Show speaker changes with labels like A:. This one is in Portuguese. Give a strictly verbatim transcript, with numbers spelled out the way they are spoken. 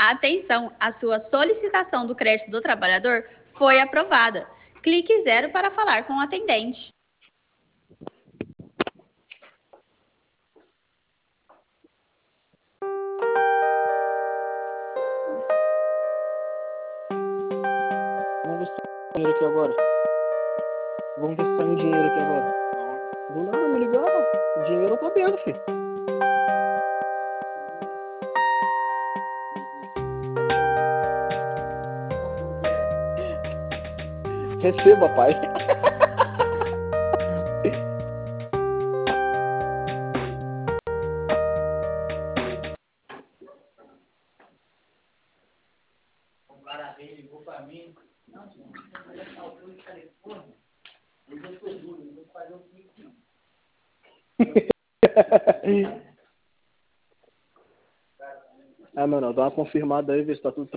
A: Atenção, a sua solicitação do crédito do trabalhador foi aprovada. Clique zero para falar com o atendente.
B: Vamos ver se tem dinheiro aqui agora. Vamos ver se tem dinheiro aqui agora. Do nada, me ligaram. O dinheiro tá dentro, filho. Receba, pai.
C: O cara veio, ligou pra mim. Não, senhor, nessa altura de telefone, eu já sou duro, eu vou fazer o pique.
B: Ah, mano, dá uma confirmada aí, ver se tá tudo